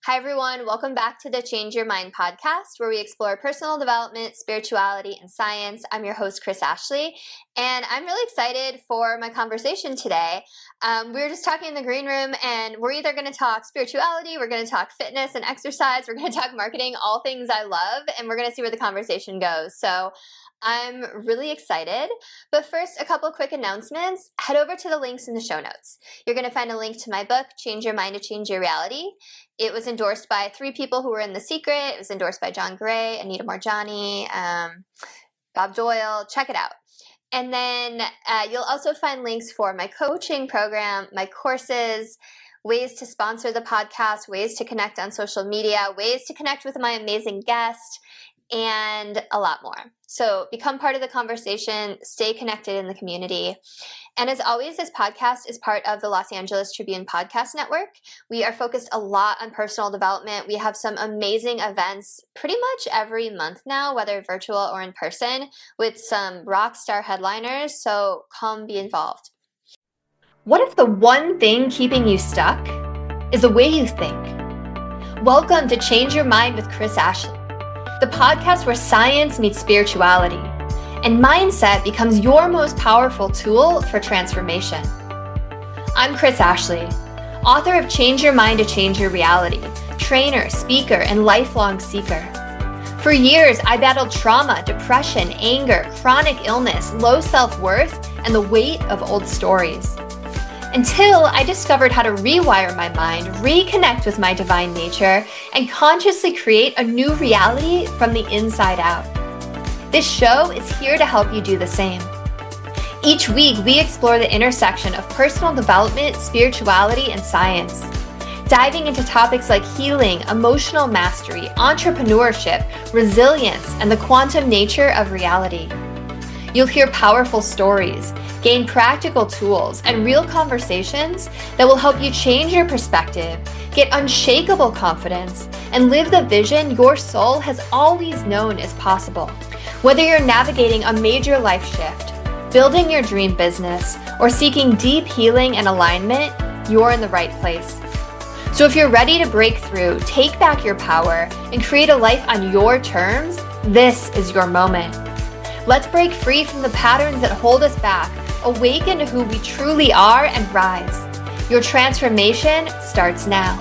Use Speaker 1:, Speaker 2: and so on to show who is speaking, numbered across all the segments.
Speaker 1: Hi, everyone. Welcome back to the Change Your Mind podcast, where we explore personal development, spirituality, and science. I'm your host, Chris Ashley, and I'm really excited for my conversation today. We were just talking in the green room, and we're either going to talk spirituality, we're going to talk fitness and exercise, we're going to talk marketing, all things I love, and we're going to see where the conversation goes. So I'm really excited. But first, a couple quick announcements. Head over to the links in the show notes. You're going to find a link to my book, Change Your Mind to Change Your Reality. It was endorsed by 3 people who were in The Secret. It was endorsed by John Gray, Anita Moorjani, Bob Doyle. Check it out. And then you'll also find links for my coaching program, my courses, ways to sponsor the podcast, ways to connect on social media, ways to connect with my amazing guest, and a lot more. So become part of the conversation, stay connected in the community. And as always, this podcast is part of the Los Angeles Tribune Podcast Network. We are focused a lot on personal development. We have some amazing events pretty much every month now, whether virtual or in person, with some rock star headliners. So come be involved. What if the one thing keeping you stuck is the way you think? Welcome to Change Your Mind with Chris Ashley, the podcast where science meets spirituality and mindset becomes your most powerful tool for transformation. I'm Chris Ashley, author of Change Your Mind to Change Your Reality, trainer, speaker, and lifelong seeker. For years, I battled trauma, depression, anger, chronic illness, low self-worth, and the weight of old stories. Until I discovered how to rewire my mind, reconnect with my divine nature, and consciously create a new reality from the inside out. This show is here to help you do the same. Each week, we explore the intersection of personal development, spirituality, and science, diving into topics like healing, emotional mastery, entrepreneurship, resilience, and the quantum nature of reality. You'll hear powerful stories, gain practical tools, and real conversations that will help you change your perspective, get unshakable confidence, and live the vision your soul has always known is possible. Whether you're navigating a major life shift, building your dream business, or seeking deep healing and alignment, you're in the right place. So if you're ready to break through, take back your power, and create a life on your terms, this is your moment. Let's break free from the patterns that hold us back, awaken to who we truly are, and rise. Your transformation starts now.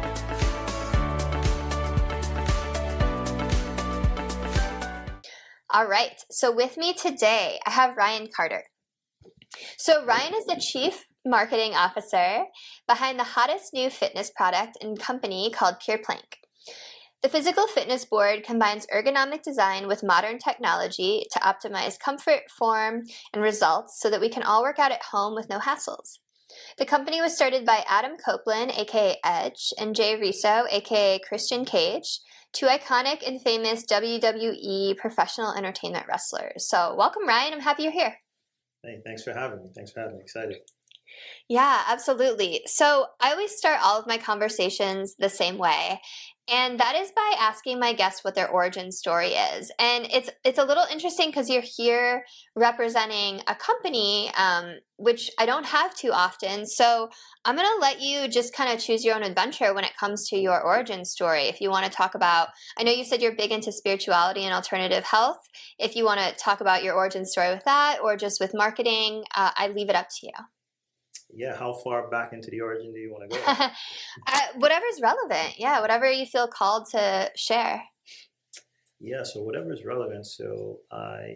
Speaker 1: All right, so with me today, I have Ryan Carter. So Ryan is the Chief Marketing Officer behind the hottest new fitness product and company called Pure Plank. The Physical Fitness Board combines ergonomic design with modern technology to optimize comfort, form, and results so that we can all work out at home with no hassles. The company was started by Adam Copeland, aka Edge, and Jay Riso, aka Christian Cage, 2 iconic and famous WWE professional entertainment wrestlers. So welcome, Ryan. I'm happy you're here.
Speaker 2: Hey, thanks for having me. Excited.
Speaker 1: Yeah, absolutely. So I always start all of my conversations the same way. And that is by asking my guests what their origin story is. And it's a little interesting because you're here representing a company, which I don't have too often. So I'm going to let you just kind of choose your own adventure when it comes to your origin story. If you want to talk about, I know you said you're big into spirituality and alternative health. If you want to talk about your origin story with that or just with marketing, I leave it up to you.
Speaker 2: Yeah, how far back into the origin do you want to go?
Speaker 1: Whatever's relevant. Yeah, whatever you feel called to share.
Speaker 2: Yeah, so whatever is relevant. So I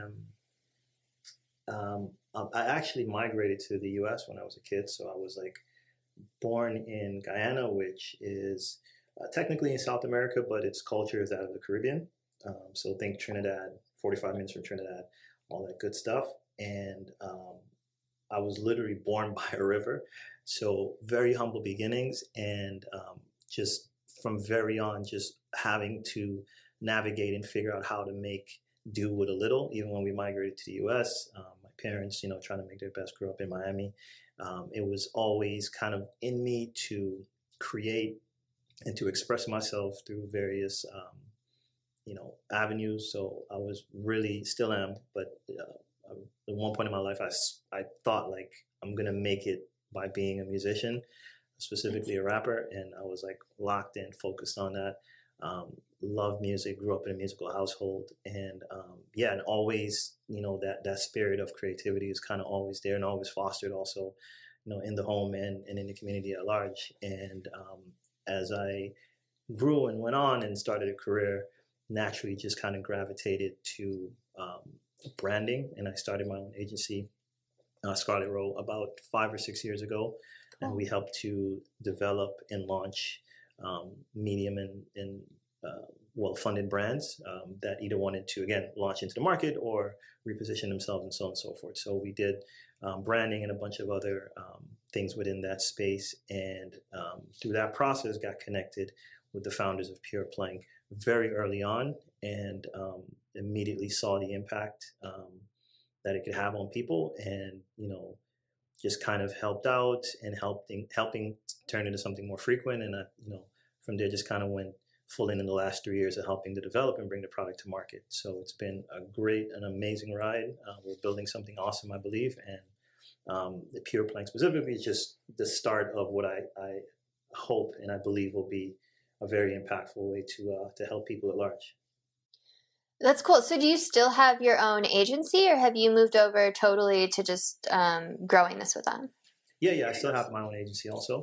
Speaker 2: actually migrated to the U.S. when I was a kid. So I was born in Guyana, which is technically in South America, but its culture is out of the Caribbean. So think Trinidad, 45 minutes from Trinidad, all that good stuff. And I was literally born by a river, so very humble beginnings, and just from very on, just having to navigate and figure out how to make do with a little. Even when we migrated to the U.S., my parents, trying to make their best, grew up in Miami. It was always kind of in me to create and to express myself through various, avenues. So I was really, still am, but at one point in my life, I thought I'm gonna make it by being a musician. specifically a rapper, and I was like locked in, focused on that. Love music, grew up in a musical household, and yeah, and always, that spirit of creativity is kind of always there and always fostered also, in the home and in the community at large. And as I grew and went on and started a career, naturally just kind of gravitated to branding, and I started my own agency, Scarlet Row, about 5 or 6 years ago, and we helped to develop and launch medium and well-funded brands that either wanted to, again, launch into the market or reposition themselves and so on and so forth. So we did branding and a bunch of other things within that space, and through that process got connected with the founders of Pure Plank very early on, and immediately saw the impact that it could have on people, and just kind of helped out and helping turn into something more frequent. And from there just kind of went full in the last 3 years of helping to develop and bring the product to market. So it's been a great and amazing ride. We're building something awesome, I believe, and the Pure Plank specifically is just the start of what I hope and I believe will be a very impactful way to help people at large.
Speaker 1: That's cool. So do you still have your own agency, or have you moved over totally to just growing this with them?
Speaker 2: Yeah, I still have my own agency also.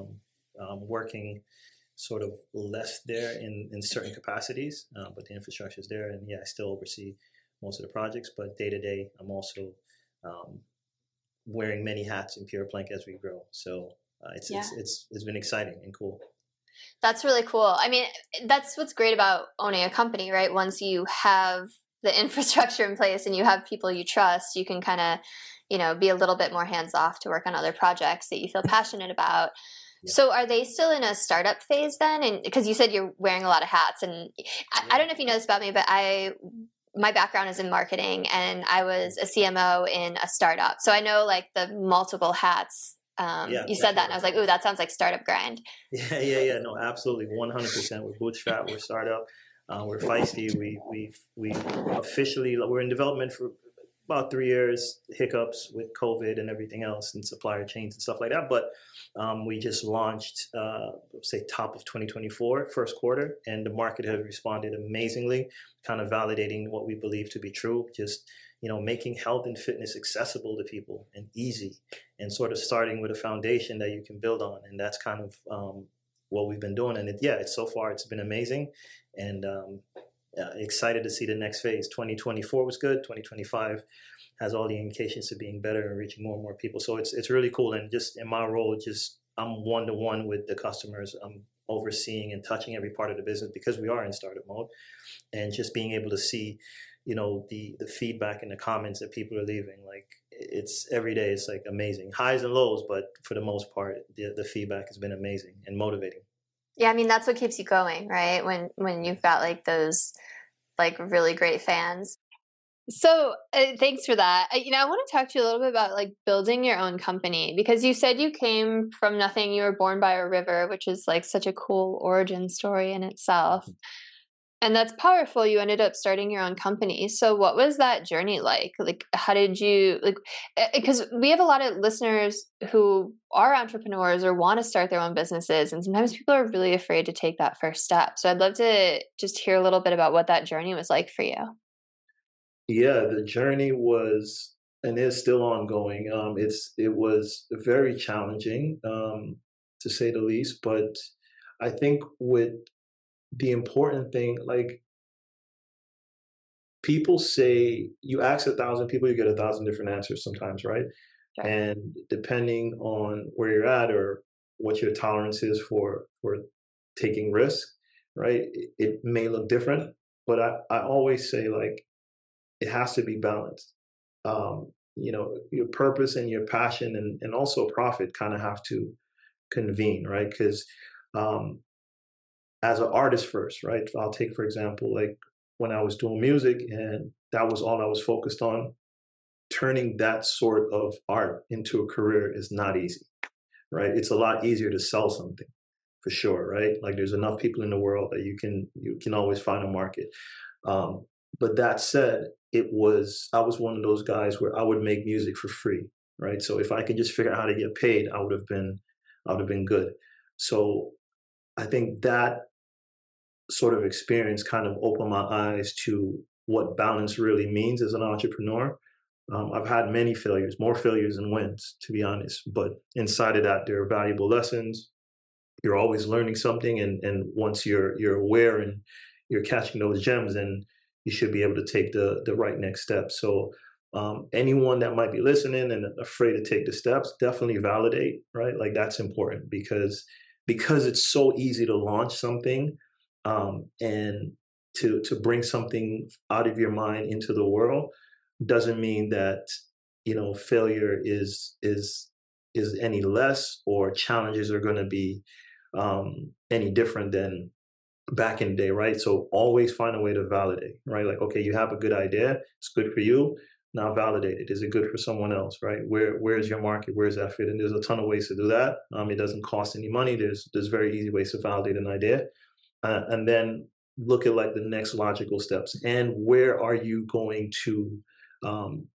Speaker 2: Working sort of less there in certain capacities, but the infrastructure is there, and yeah, I still oversee most of the projects, but day to day, I'm also wearing many hats in Pure Plank as we grow. So it's been exciting and cool.
Speaker 1: That's really cool. I mean, that's what's great about owning a company, right? Once you have the infrastructure in place and you have people you trust, you can kind of, be a little bit more hands off to work on other projects that you feel passionate about. Yeah. So are they still in a startup phase then? And because you said you're wearing a lot of hats, and I don't know if you know this about me, but my background is in marketing, and I was a CMO in a startup. So I know like the multiple hats. You said that, and I was like, "Ooh, that sounds like startup grind."
Speaker 2: Yeah. No, absolutely, 100%. We're bootstrap. We're startup. We're feisty. We officially we're in development for about 3 years. Hiccups with COVID and everything else, and supplier chains and stuff like that. But we just launched, say, top of 2024, first quarter, and the market has responded amazingly, kind of validating what we believe to be true. Just making health and fitness accessible to people and easy, and sort of starting with a foundation that you can build on. And that's kind of what we've been doing. And so far it's been amazing, and excited to see the next phase. 2024 was good. 2025 has all the indications of being better and reaching more and more people. So it's really cool. And just in my role, I'm one-to-one with the customers. I'm overseeing and touching every part of the business because we are in startup mode, and just being able to see the feedback and the comments that people are leaving, like it's every day. It's like amazing, highs and lows, but for the most part, the feedback has been amazing and motivating.
Speaker 1: Yeah, I mean, that's what keeps you going, right? When you've got like those like really great fans. So thanks for that. I want to talk to you a little bit about like building your own company, because you said you came from nothing. You were born by a river, which is like such a cool origin story in itself. And that's powerful. You ended up starting your own company. So what was that journey like? Like, how did you, because we have a lot of listeners who are entrepreneurs or want to start their own businesses. And sometimes people are really afraid to take that first step. So I'd love to just hear a little bit about what that journey was like for you.
Speaker 2: Yeah, the journey was and is still ongoing. It was very challenging, to say the least. But I think with the important thing, like people say, you ask 1,000 people, you get 1,000 different answers sometimes, right? Sure. And depending on where you're at or what your tolerance is for taking risk, right, it may look different. But I always say, like, it has to be balanced. Your purpose and your passion and also profit kind of have to convene, right? Because as an artist first, right? I'll take, for example, like when I was doing music and that was all I was focused on, turning that sort of art into a career is not easy, right? It's a lot easier to sell something, for sure, right? Like there's enough people in the world that you can always find a market. But that said, I was one of those guys where I would make music for free, right? So if I could just figure out how to get paid, I would have been I would have been good. So I think that sort of experience kind of opened my eyes to what balance really means as an entrepreneur. I've had many failures, more failures than wins, to be honest. But inside of that, there are valuable lessons. You're always learning something, and once you're aware and you're catching those gems, then you should be able to take the right next step. So anyone that might be listening and afraid to take the steps, definitely validate, right? Like that's important because it's so easy to launch something and to bring something out of your mind into the world doesn't mean that failure is any less or challenges are going to be any different than back in the day, right? So always find a way to validate, right? Like, okay, you have a good idea, it's good for you. Now validate it. Is it good for someone else, right? Where's your market? Where's that fit? And there's a ton of ways to do that. It doesn't cost any money. There's very easy ways to validate an idea, and then look at like the next logical steps and where are you going to um,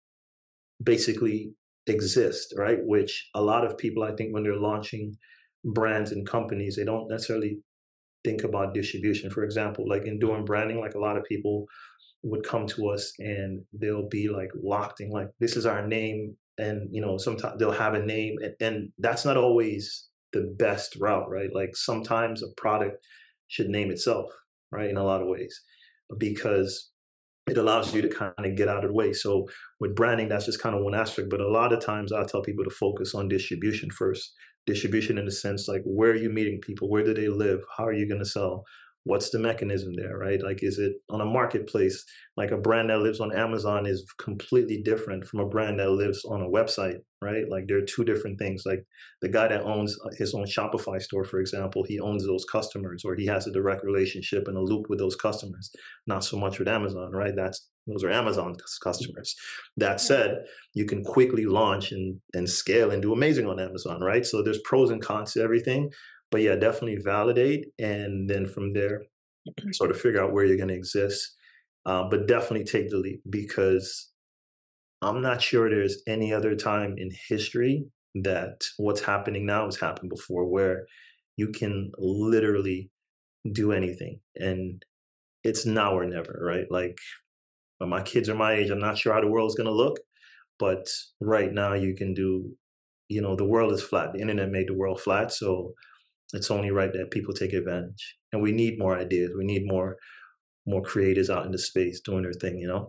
Speaker 2: basically exist, right? Which a lot of people, I think, when they're launching brands and companies, they don't necessarily think about distribution. For example, like in doing branding, like a lot of people would come to us and they'll be like locked in, like, this is our name. And, sometimes they'll have a name and that's not always the best route, right? Like sometimes a product should name itself, right? In a lot of ways, because it allows you to kind of get out of the way. So with branding, that's just kind of one aspect. But a lot of times I tell people to focus on distribution first. Distribution in the sense like, where are you meeting people? Where do they live? How are you going to sell? What's the mechanism there, right? Like, is it on a marketplace? Like a brand that lives on Amazon is completely different from a brand that lives on a website, right? Like they're two different things. Like the guy that owns his own Shopify store, for example, he owns those customers or he has a direct relationship and a loop with those customers, not so much with Amazon, right? Those are Amazon customers. That said, you can quickly launch and scale and do amazing on Amazon, right? So there's pros and cons to everything. But yeah, definitely validate. And then from there, sort of figure out where you're going to exist. But definitely take the leap because I'm not sure there's any other time in history that what's happening now has happened before, where you can literally do anything. And it's now or never, right? Like when my kids are my age, I'm not sure how the world's going to look. But right now you can do, the world is flat. The internet made the world flat. So it's only right that people take advantage. And we need more ideas. We need more creators out in the space doing their thing.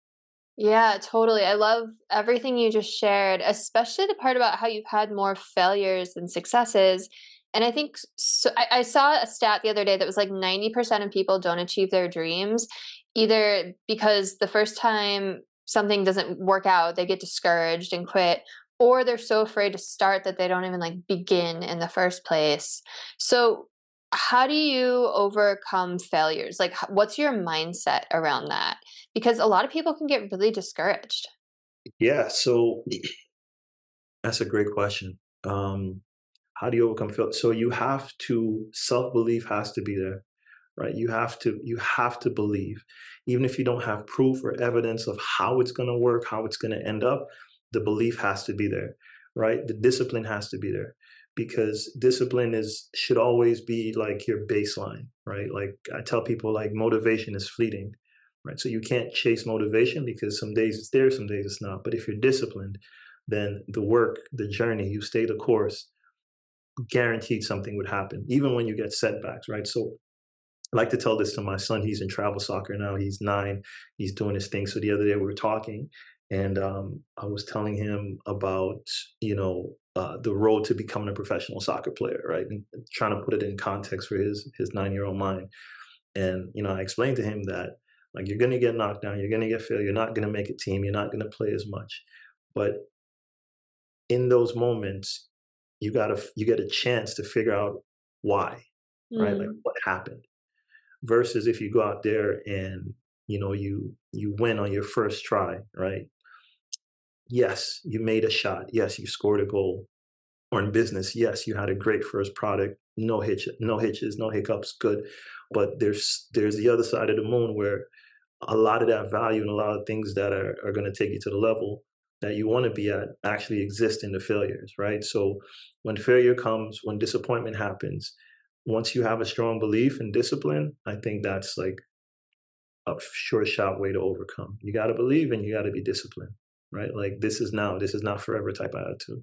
Speaker 1: Yeah, totally. I love everything you just shared, especially the part about how you've had more failures than successes. And I think so, I saw a stat the other day that was like 90% of people don't achieve their dreams, either because the first time something doesn't work out, they get discouraged and quit, or they're so afraid to start that they don't even like begin in the first place. So how do you overcome failures? Like, what's your mindset around that? Because a lot of people can get really discouraged.
Speaker 2: Yeah. So that's a great question. How do you overcome failure? So you have to self belief has to be there, right? You have to believe, even if you don't have proof or evidence of how it's going to work, how it's going to end up. The belief has to be there, right? The discipline has to be there because discipline should always be like your baseline, right? Like I tell people, like motivation is fleeting, right? So you can't chase motivation because some days it's there, some days it's not. But if you're disciplined, then the work, the journey, you stay the course, guaranteed something would happen, even when you get setbacks, right? So I like to tell this to my son. He's in travel soccer now. He's 9. He's doing his thing. So the other day we were talking, and I was telling him about the road to becoming a professional soccer player, right? And trying to put it in context for his 9-year-old mind. And I explained to him that like you're going to get knocked down, you're going to get failed, you're not going to make a team, you're not going to play as much, but in those moments, you get a chance to figure out why, right? Like
Speaker 1: Mm.
Speaker 2: what happened versus if you go out there and you win on your first try, right? Yes, you made a shot. Yes, you scored a goal. Or in business, yes, you had a great first product, no hitches, no hiccups, good. But there's the other side of the moon where a lot of that value and a lot of things that are going to take you to the level that you want to be at actually exist in the failures, right? So when failure comes, when disappointment happens, once you have a strong belief and discipline, I think that's like a sure shot way to overcome. You got to believe and you got to be disciplined, right? Like this is now, this is not forever type of attitude.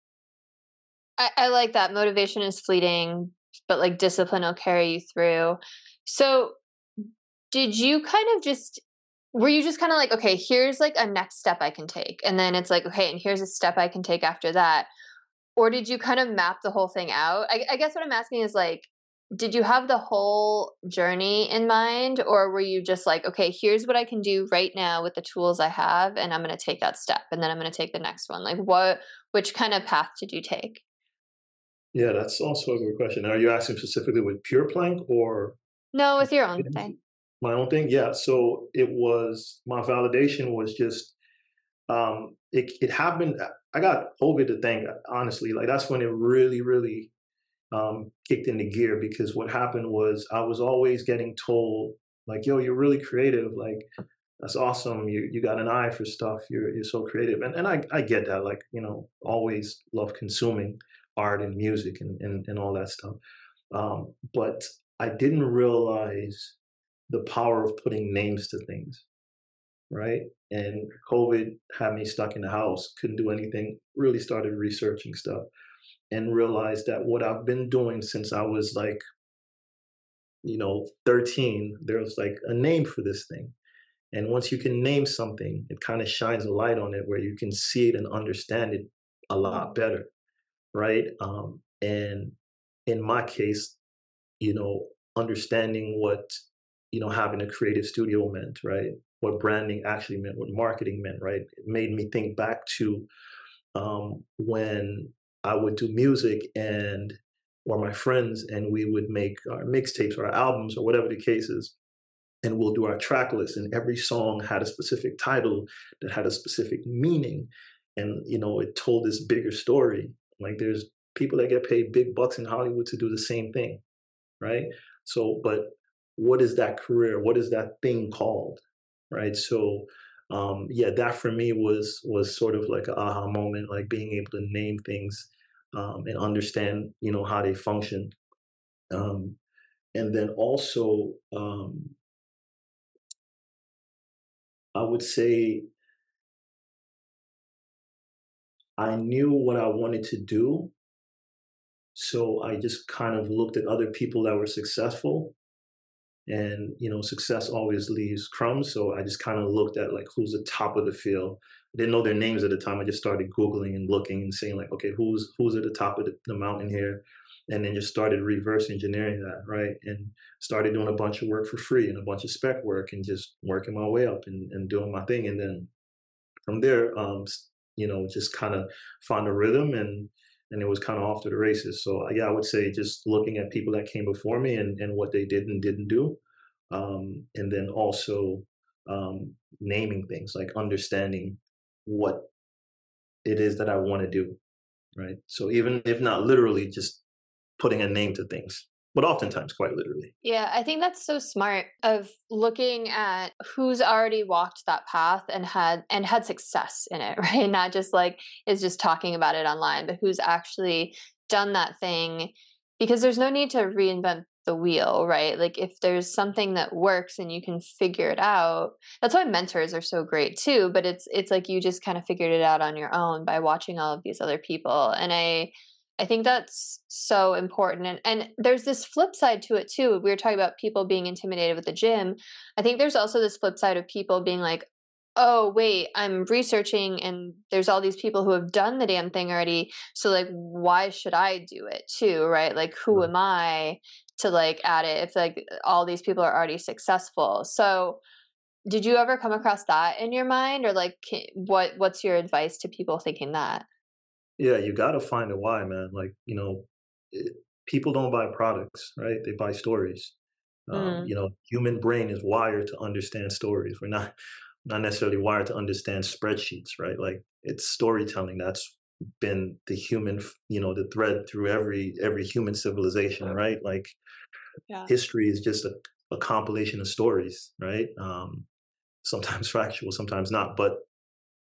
Speaker 1: I like that. Motivation is fleeting, but like discipline will carry you through. So did you kind of just were you just kind of like, okay, here's like a next step I can take, and then it's like, okay, and here's a step I can take after that? Or did you kind of map the whole thing out? I guess what I'm asking is like, did you have the whole journey in mind, or were you just like, okay, here's what I can do right now with the tools I have, and I'm going to take that step, and then I'm going to take the next one? Like, which kind of path did you take?
Speaker 2: Yeah, that's also a good question. Are you asking specifically with Pure Plank or
Speaker 1: No, with your own thing.
Speaker 2: my own thing? Yeah. So it was my validation was just it happened. I got COVID to thank, honestly. Like that's when it really, really kicked into gear because what happened was I was always getting told like, "Yo, you're really creative. Like that's awesome. You got an eye for stuff. You're so creative." And I get that. Like always love consuming art and music and all that stuff. But I didn't realize the power of putting names to things, right? And COVID had me stuck in the house, couldn't do anything, really started researching stuff and realized that what I've been doing since I was like, 13, there was like a name for this thing. And once you can name something, it kind of shines a light on it where you can see it and understand it a lot better, right? And in my case, you know, understanding what, having a creative studio meant, right? What branding actually meant, what marketing meant, right? It made me think back to when I would do music and or my friends and we would make our mixtapes or our albums or whatever the case is. And we'll do our track list, and every song had a specific title that had a specific meaning. And, it told this bigger story. Like there's people that get paid big bucks in Hollywood to do the same thing, right? So, but what is that career? What is that thing called, right? So, yeah, that for me was sort of like an aha moment, like being able to name things and understand, how they function, um, and then also I would say I knew what I wanted to do, so I just kind of looked at other people that were successful and success always leaves crumbs, so I just kind of looked at like who's the top of the field. I didn't know their names at the time. I just started googling and looking and saying like, okay, who's at the top of the mountain here, and then just started reverse engineering that, right? And started doing a bunch of work for free and a bunch of spec work and just working my way up and doing my thing. And then from there just kind of found a rhythm, and it was kind of off to the races. So yeah, I would say just looking at people that came before me and what they did and didn't do, and then also naming things, like understanding what it is that I want to do, right? So even if not literally, just putting a name to things, but oftentimes quite literally.
Speaker 1: Yeah, I think that's so smart of looking at who's already walked that path and had success in it, right? Not just like is just talking about it online, but who's actually done that thing, because there's no need to reinvent the wheel, right? Like if there's something that works and you can figure it out. That's why mentors are so great too, but it's like you just kind of figured it out on your own by watching all of these other people. And I think that's so important. And there's this flip side to it too. We were talking about people being intimidated with the gym. I think there's also this flip side of people being like, oh, wait, I'm researching and there's all these people who have done the damn thing already. So like, why should I do it too? Right? Like, who am I to like add it if like all these people are already successful? So did you ever come across that in your mind, or like, what's your advice to people thinking that?
Speaker 2: Yeah, you got to find a why, man. Like, people don't buy products, right? They buy stories.
Speaker 1: Mm,
Speaker 2: Human brain is wired to understand stories. We're not necessarily wired to understand spreadsheets, right? Like it's storytelling. That's been the human, the thread through every human civilization, right? Like
Speaker 1: yeah.
Speaker 2: history is just a compilation of stories, right? Sometimes factual, sometimes not, but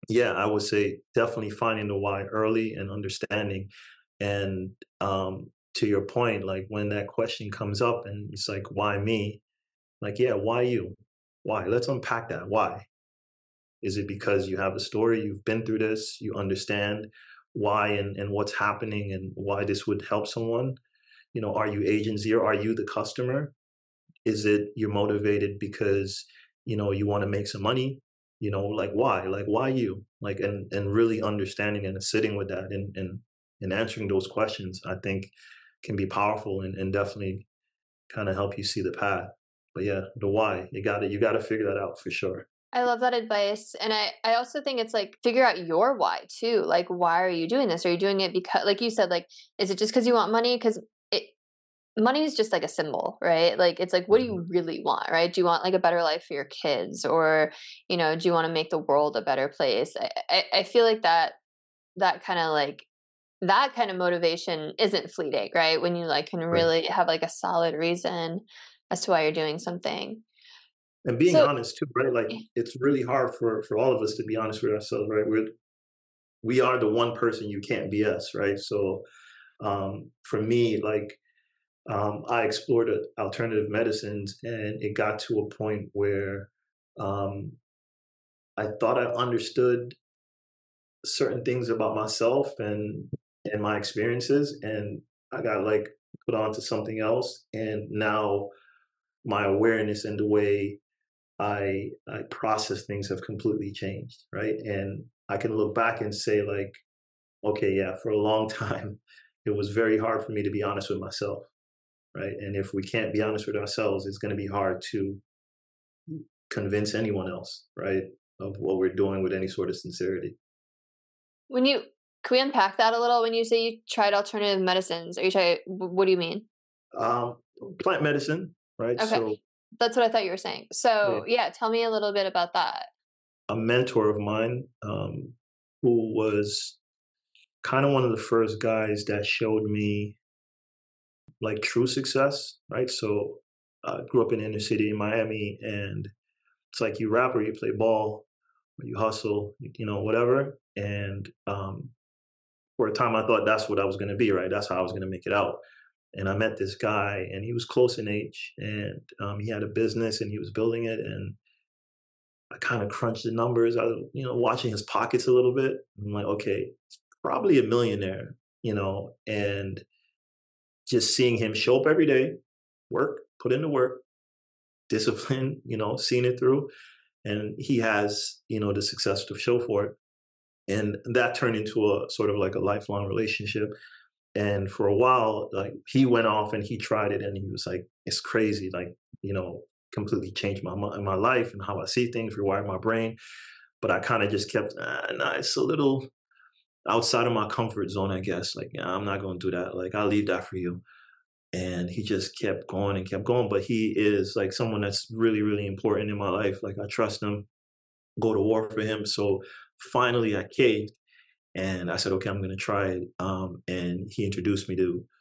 Speaker 2: Yeah, I would say definitely finding the why early and understanding. And to your point, like when that question comes up and it's like, why me? Like, yeah, why you? Why? Let's unpack that. Why? Is it because you have a story, you've been through this, you understand why and what's happening and why this would help someone? You know, are you agent zero? Are you the customer? Is it you're motivated because, you know, you want to make some money? You know, like why? Like why you? Like and really understanding and sitting with that and answering those questions, I think can be powerful and definitely kind of help you see the path. But yeah, the why, you gotta figure that out for sure.
Speaker 1: I love that advice. And I also think it's like figure out your why too. Like, why are you doing this? Are you doing it because, like you said, like, is it just because you want money? Because it, money is just like a symbol, right? Like, it's like, what do
Speaker 2: Mhm.
Speaker 1: you really want, right? Do you want like a better life for your kids? Or, do you want to make the world a better place? I feel like that kind of like, that kind of motivation isn't fleeting, right? When you like can
Speaker 2: Right.
Speaker 1: really have like a solid reason as to why you're doing something.
Speaker 2: And being
Speaker 1: So,
Speaker 2: honest too, right? Like it's really hard for all of us to be honest with ourselves, right? We are the one person you can't BS, right? So for me, like I explored alternative medicines, and it got to a point where um, I thought I understood certain things about myself and my experiences, and I got like put onto something else, and now my awareness and the way I process things have completely changed, right? And I can look back and say like, okay, yeah, for a long time, it was very hard for me to be honest with myself, right? And if we can't be honest with ourselves, it's going to be hard to convince anyone else, right, of what we're doing with any sort of sincerity.
Speaker 1: when you can we unpack that a little? When you say you tried alternative medicines, are you trying? What do you mean?
Speaker 2: Um, Plant medicine, right?
Speaker 1: Okay,
Speaker 2: So,
Speaker 1: that's what I thought you were saying.
Speaker 2: yeah,
Speaker 1: So yeah, tell me a little bit about that.
Speaker 2: a mentor of mine who was kind of one of the first guys that showed me like true success, right? So, I grew up in inner city in Miami, and it's like you rap or you play ball or you hustle, you know, whatever. And for a time, I thought that's what I was going to be, right? That's how I was going to make it out. And I met this guy, and he was close in age, and he had a business, and he was building it. And I kind of crunched the numbers. I was, you know, watching his pockets a little bit. I'm like, okay, it's probably a millionaire, you know, and just seeing him show up every day, work, put in the work, discipline, you know, seeing it through, and he has, you know, the success to show for it. And that turned into a sort of like a lifelong relationship. And for a while, like he went off and he tried it, and he was like, "It's crazy!" Like, you know, completely changed my life and how I see things, rewired my brain. But I kind of just kept, nah, it's a little outside of my comfort zone, I guess. Like, yeah, I'm not going to do that. Like, I'll leave that for you. And he just kept going and kept going. But he is like someone that's really, really important in my life. Like, I trust him, go to war for him. So finally, I caved and I said, okay, I'm going to try it. And he introduced me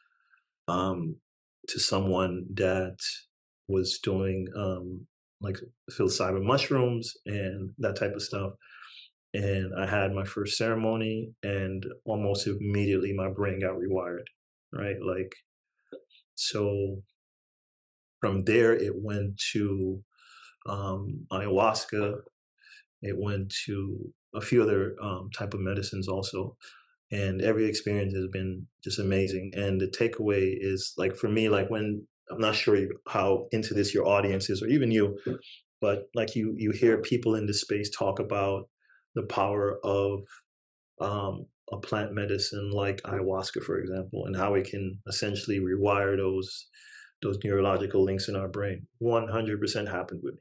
Speaker 2: um, to someone that was doing like psilocybin mushrooms and that type of stuff. And I had my first ceremony, and almost immediately my brain got rewired, right? Like, so from there, it went to ayahuasca, it went to a few other type of medicines also, and every experience has been just amazing. And the takeaway is like for me, like when I'm not sure how into this your audience is, or even you, but like you hear people in this space talk about the power of a plant medicine like ayahuasca, for example, and how it can essentially rewire those neurological links in our brain. 100% happened with me.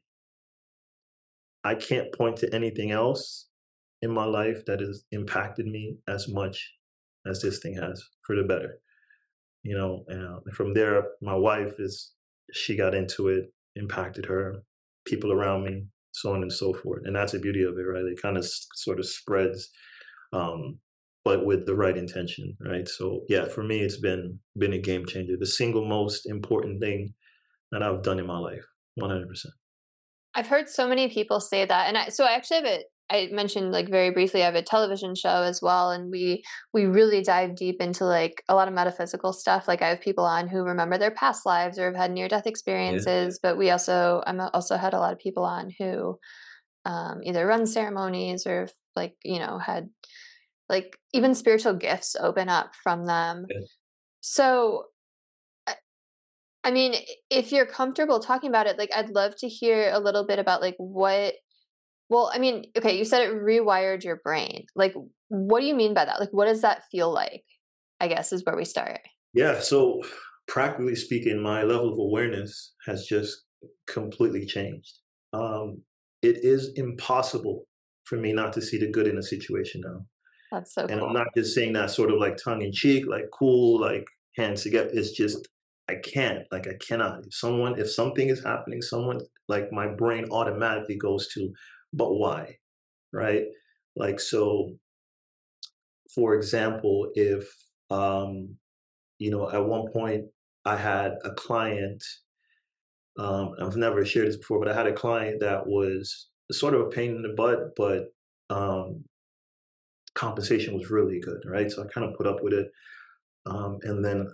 Speaker 2: I can't point to anything else in my life that has impacted me as much as this thing has for the better. You know, and from there, my wife is, she got into it, impacted her, people around me, so on and so forth. And that's the beauty of it, right? It kind of sort of spreads, um, but with the right intention, right? So yeah, for me, it's been a game changer. The single most important thing that I've done in my life, 100%.
Speaker 1: I've heard so many people say that, and I actually have I mentioned like very briefly, I have a television show as well, and we really dive deep into like a lot of metaphysical stuff. Like I have people on who remember their past lives or have had near death
Speaker 2: Yeah.
Speaker 1: experiences, but we also I'm also had a lot of people on who either run ceremonies or like had like even spiritual gifts open up from them.
Speaker 2: Yeah.
Speaker 1: So I mean, if you're comfortable talking about it, like I'd love to hear a little bit about like what well, I mean, okay, you said it rewired your brain. Like what do you mean by that? Like what does that feel like? I guess is where we start.
Speaker 2: Yeah. So, practically speaking, my level of awareness has just completely changed. Um, it is impossible for me not to see the good in a situation now.
Speaker 1: That's so
Speaker 2: And I'm
Speaker 1: cool.
Speaker 2: not just saying that sort of like tongue in cheek, like cool, like hands together. It's just I can't, like I cannot. If something is happening, someone like my brain automatically goes to, but why? Right? Like so, for example, if at one point I had a client, I've never shared this before, but I had a client that was sort of a pain in the butt, but um compensation was really good, right? So I kind of put up with it. And then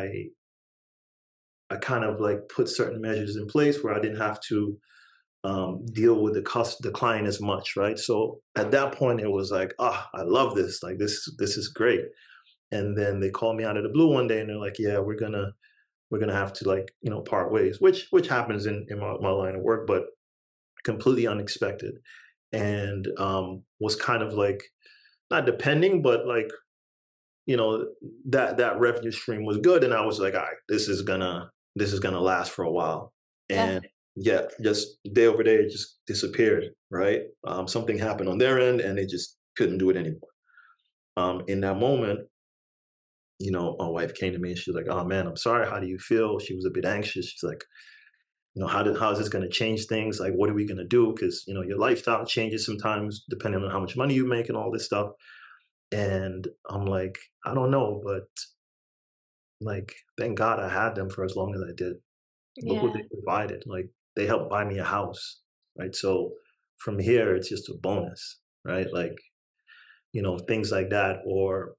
Speaker 2: I kind of like put certain measures in place where I didn't have to deal with the client as much, right? So at that point, it was like, I love this. Like this is great. And then they called me out of the blue one day, and they're like, yeah, we're gonna have to like part ways, which happens in my line of work, but completely unexpected, and was kind of like not depending, but like you know that revenue stream was good, and I was like, all right, this is gonna last for a while,
Speaker 1: Yeah.
Speaker 2: and yeah, just day over day, it just disappeared. Right, something happened on their end, and they just couldn't do it anymore. In that moment, my wife came to me and she was like, "Oh man, I'm sorry. How do you feel?" She was a bit anxious. She's like, how is this going to change things? Like, what are we going to do? Because your lifestyle changes sometimes depending on how much money you make and all this stuff. And I'm like, I don't know, but like, thank God I had them for as long as I did. Look what
Speaker 1: Yeah.
Speaker 2: they provided. Like, they helped buy me a house, right? So from here, it's just a bonus, right? Like, things like that, or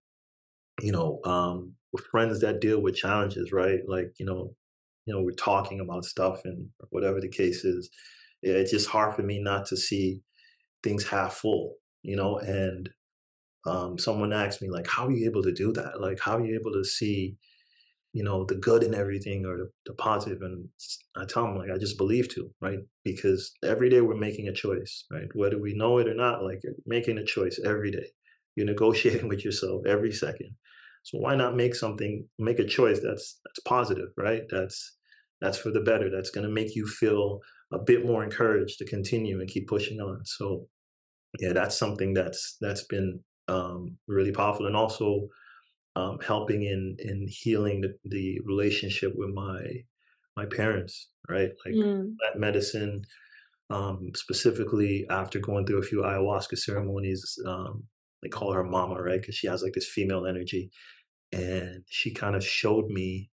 Speaker 2: with friends that deal with challenges, right? Like, we're talking about stuff and whatever the case is. Yeah, it's just hard for me not to see things half full, and someone asked me like, how are you able to do that? Like, how are you able to see the good in everything, or the positive? And I tell them like, I just believe to, right? Because every day we're making a choice, right? Whether we know it or not, like you're making a choice every day. You're negotiating with yourself every second. So why not make a choice that's positive, right? That's for the better. That's going to make you feel a bit more encouraged to continue and keep pushing on. So yeah, that's something that's been really powerful, and also helping in healing the relationship with my parents, right? Like
Speaker 1: Mm.
Speaker 2: that medicine, specifically after going through a few ayahuasca ceremonies. They call her mama, right? Because she has like this female energy, and she kind of showed me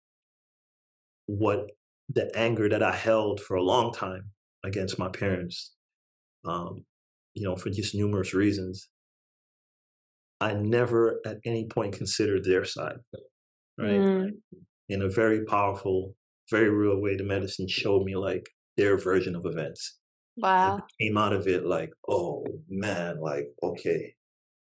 Speaker 2: what the anger that I held for a long time against my parents, um, for just numerous reasons. I never at any point considered their side, right?
Speaker 1: Mm.
Speaker 2: In a very powerful, very real way, the medicine showed me like their version of events. And
Speaker 1: Wow.
Speaker 2: I came out of it like, oh man, like, okay,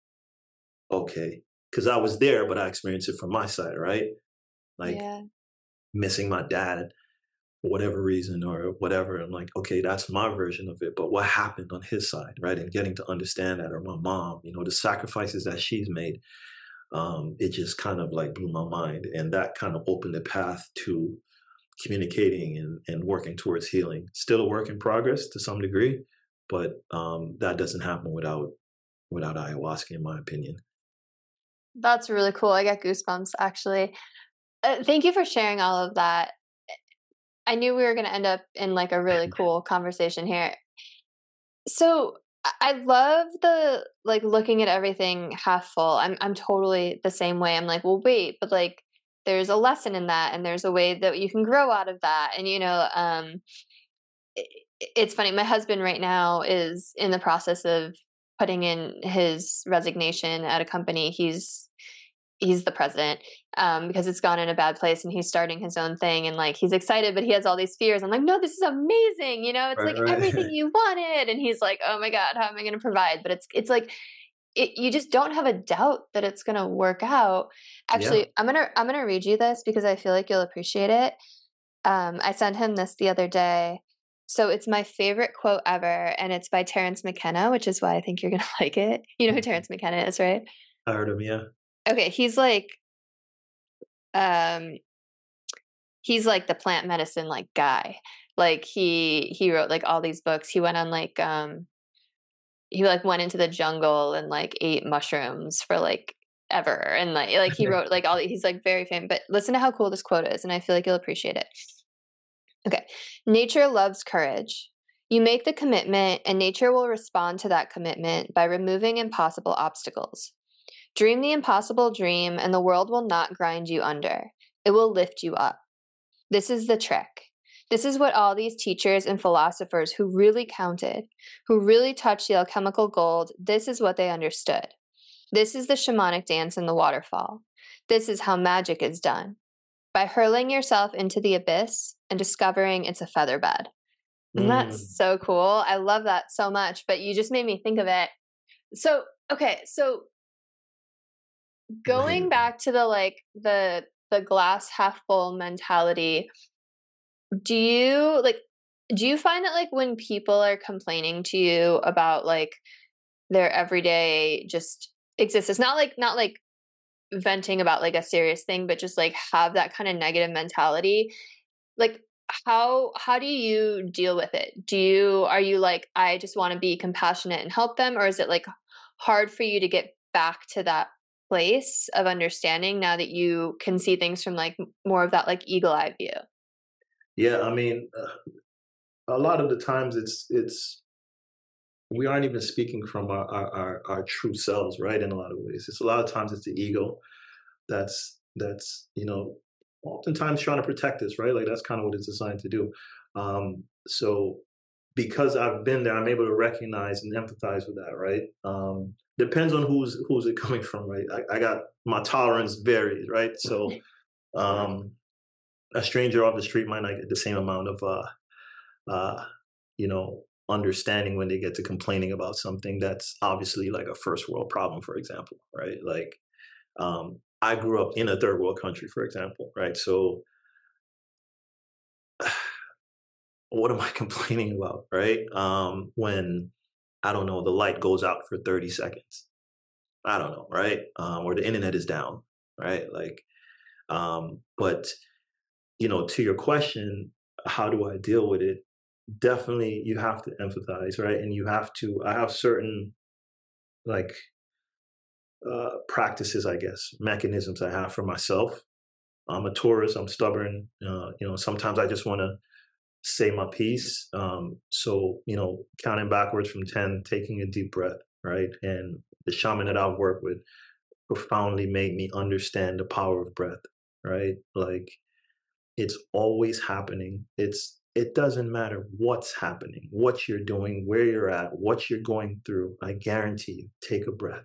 Speaker 2: okay. Because I was there, but I experienced it from my side, right? Like
Speaker 1: Yeah.
Speaker 2: missing my dad for whatever reason or whatever. I'm like, okay, that's my version of it. But what happened on his side, right? And getting to understand that, or my mom, the sacrifices that she's made, it just kind of like blew my mind. And that kind of opened the path to communicating and working towards healing. Still a work in progress to some degree, but that doesn't happen without ayahuasca, in my opinion.
Speaker 1: That's really cool. I get goosebumps actually. Thank you for sharing all of that. I knew we were going to end up in like a really cool conversation here. So I love the like looking at everything half full. I'm totally the same way. I'm like, well, wait, but like there's a lesson in that, and there's a way that you can grow out of that. And it, it's funny. My husband right now is in the process of putting in his resignation at a company. He's the president, because it's gone in a bad place, and he's starting his own thing, and like he's excited, but he has all these fears. I'm like, no, this is amazing. It's
Speaker 2: Right,
Speaker 1: like
Speaker 2: right.
Speaker 1: everything you wanted, and he's like, oh my god, how am I going to provide? But it's like you just don't have a doubt that it's going to work out.
Speaker 2: Yeah.
Speaker 1: Actually, I'm gonna read you this because I feel like you'll appreciate it. I sent him this the other day. So it's my favorite quote ever, and it's by Terrence McKenna, which is why I think you're gonna like it. You know who
Speaker 2: Mhm.
Speaker 1: Terrence McKenna is, right?
Speaker 2: I heard him. Yeah.
Speaker 1: Okay, um he's like the plant medicine like guy. Like he wrote like all these books. He went on like he like went into the jungle and like ate mushrooms for like ever, and like he wrote like he's like very famous. But listen to how cool this quote is, and I feel like you'll appreciate it. Okay. Nature loves courage. You make the commitment, and nature will respond to that commitment by removing impossible obstacles. Dream the impossible dream, and the world will not grind you under. It will lift you up. This is the trick. This is what all these teachers and philosophers who really counted, who really touched the alchemical gold, this is what they understood. This is the shamanic dance in the waterfall. This is how magic is done by hurling yourself into the abyss and discovering it's a feather bed. Isn't that
Speaker 2: Mm.
Speaker 1: so cool? I love that so much, but you just made me think of it. So, okay, so going
Speaker 2: Amazing.
Speaker 1: back to the glass half full mentality, do you find that like when people are complaining to you about like their everyday just existence, not like venting about like a serious thing, but just like have that kind of negative mentality, like how do you deal with it? Are you like, I just want to be compassionate and help them, or is it like hard for you to get back to that place of understanding now that you can see things from like more of that like eagle eye view?
Speaker 2: Yeah. I mean, a lot of the times it's we aren't even speaking from our true selves, right? In a lot of ways, it's a lot of times it's the ego that's oftentimes trying to protect us, right? Like that's kind of what it's designed to do. So because I've been there, I'm able to recognize and empathize with that, right? Depends on who's it coming from, right? I got my tolerance varies, right? So um, a stranger off the street might not get the same amount of uh, understanding when they get to complaining about something that's obviously like a first world problem, for example, right? Like I grew up in a third world country, for example, right? So what am I complaining about, right? When I don't know, the light goes out for 30 seconds. I don't know, right? Or the internet is down, right? Like, but to your question, how do I deal with it? Definitely, you have to empathize, right? And you have to. I have certain like practices, I guess, mechanisms I have for myself. I'm a Taurus. I'm stubborn. Sometimes I just want to say my piece. So, counting backwards from 10, taking a deep breath, right? And the shaman that I've worked with profoundly made me understand the power of breath, right? Like it's always happening. It doesn't matter what's happening, what you're doing, where you're at, what you're going through. I guarantee you, take a breath.